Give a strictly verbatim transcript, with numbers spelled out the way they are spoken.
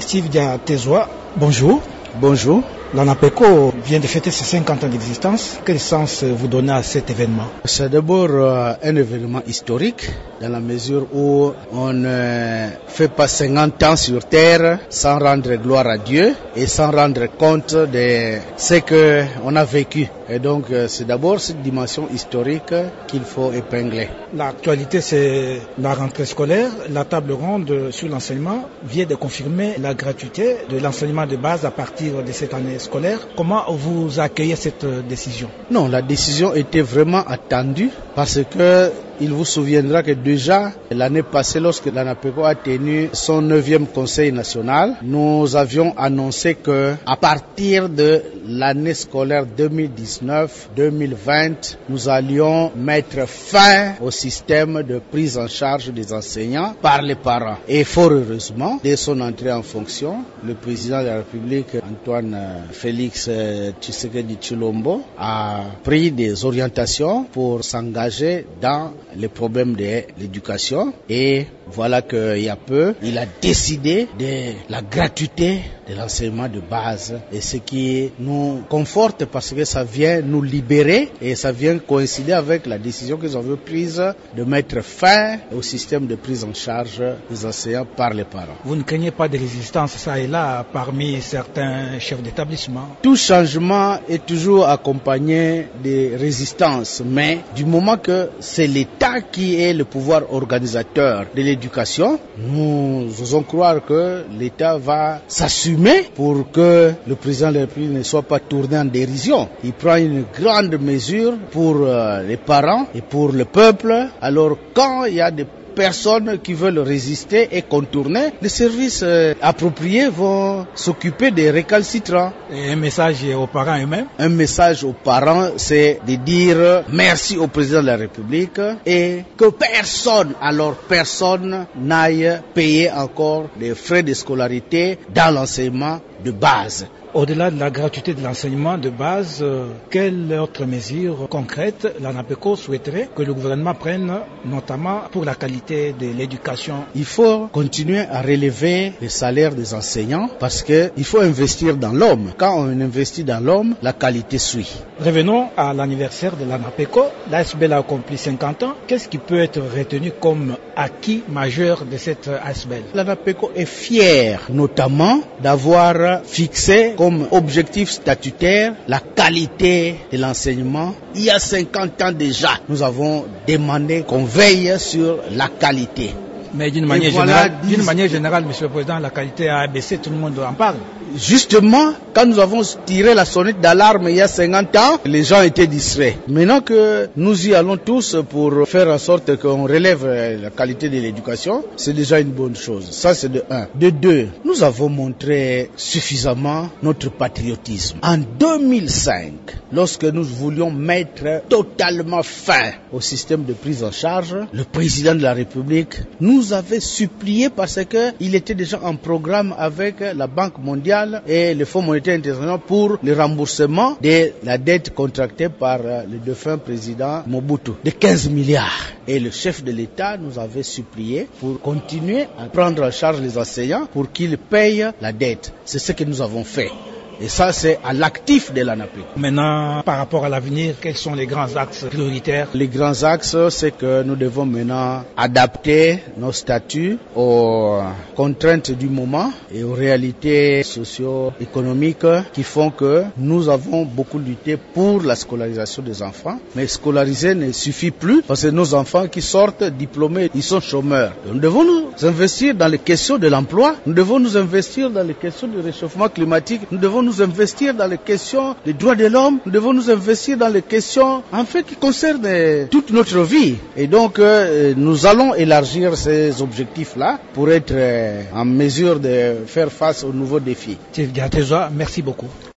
Steve Diatezoa, bonjour. Bonjour. L'ANAPECO vient de fêter ses cinquante ans d'existence. Quel sens vous donnez à cet événement? C'est d'abord euh, un événement historique dans la mesure où on ne euh, fait pas cinquante ans sur terre sans rendre gloire à Dieu et sans rendre compte de ce qu'on a vécu. Et donc euh, c'est d'abord cette dimension historique qu'il faut épingler. L'actualité, c'est la rentrée scolaire. La table ronde sur l'enseignement vient de confirmer la gratuité de l'enseignement de base à partir de cette année scolaire. Comment vous accueillez cette décision? Non, la décision était vraiment attendue parce que il vous souviendra que déjà l'année passée, lorsque l'ANAPECO a tenu son neuvième conseil national, nous avions annoncé que à partir de l'année scolaire deux mille dix-neuf deux mille vingt, nous allions mettre fin au système de prise en charge des enseignants par les parents. Et fort heureusement, dès son entrée en fonction, le président de la République, Antoine Félix Tshisekedi Tshilombo, a pris des orientations pour s'engager dans les problèmes de l'éducation, et voilà qu'il y a peu, il a décidé de la gratuité de l'enseignement de base, et ce qui nous conforte parce que ça vient nous libérer et ça vient coïncider avec la décision que nous avons prise de mettre fin au système de prise en charge des enseignants par les parents. Vous ne craignez pas de résistance ça et là parmi certains chefs d'établissement? Tout changement est toujours accompagné de résistance, mais du moment que c'est l'État qui est le pouvoir organisateur de l'éducation, nous osons croire que l'État va s'assumer pour que le président de la République ne soit pas tourné en dérision. Il prend une grande mesure pour euh, les parents et pour le peuple. Alors quand il y a des personnes qui veulent résister et contourner, les services euh, appropriés vont s'occuper des récalcitrants. Et un message aux parents eux-mêmes? Un message aux parents, c'est de dire merci au président de la République et que personne, alors personne, n'aille payer encore les frais de scolarité dans l'enseignement de base. Au-delà de la gratuité de l'enseignement de base, euh, quelles autres mesures concrètes l'ANAPECO souhaiterait que le gouvernement prenne, notamment pour la qualité de l'éducation? Il faut continuer à relever les salaires des enseignants parce qu'il faut investir dans l'homme. Quand on investit dans l'homme, la qualité suit. Revenons à l'anniversaire de l'ANAPECO. L'A S B L a accompli cinquante ans. Qu'est-ce qui peut être retenu comme acquis majeur de cette A S B L? L'ANAPECO est fier notamment d'avoir fixé comme objectif statutaire la qualité de l'enseignement. Il y a cinquante ans déjà, nous avons demandé qu'on veille sur la qualité. Mais d'une manière, voilà, générale, d'une manière générale, Monsieur le Président, la qualité a baissé, tout le monde en parle. Justement, quand nous avons tiré la sonnette d'alarme il y a cinquante ans, les gens étaient distraits. Maintenant que nous y allons tous pour faire en sorte qu'on relève la qualité de l'éducation, c'est déjà une bonne chose. Ça, c'est de un. De deux, nous avons montré suffisamment notre patriotisme. En deux mille cinq, lorsque nous voulions mettre totalement fin au système de prise en charge, le président de la République nous avait supplié parce qu'il était déjà en programme avec la Banque mondiale et le Fonds monétaire international pour le remboursement de la dette contractée par le défunt président Mobutu de quinze milliards. Et le chef de l'État nous avait supplié pour continuer à prendre en charge les enseignants pour qu'ils payent la dette. C'est ce que nous avons fait. Et ça, c'est à l'actif de l'ANAPECO. Maintenant, par rapport à l'avenir, quels sont les grands axes prioritaires? Les grands axes, c'est que nous devons maintenant adapter nos statuts aux contraintes du moment et aux réalités socio-économiques qui font que nous avons beaucoup lutté pour la scolarisation des enfants. Mais scolariser ne suffit plus parce que nos enfants qui sortent diplômés, ils sont chômeurs. Nous devons nous investir dans les questions de l'emploi, nous devons nous investir dans les questions du réchauffement climatique, nous devons nous investir dans les questions des droits de l'homme, nous devons nous investir dans les questions en fait qui concernent toute notre vie. Et donc euh, nous allons élargir ces objectifs-là pour être euh, en mesure de faire face aux nouveaux défis. Steve Diatezoa, merci beaucoup.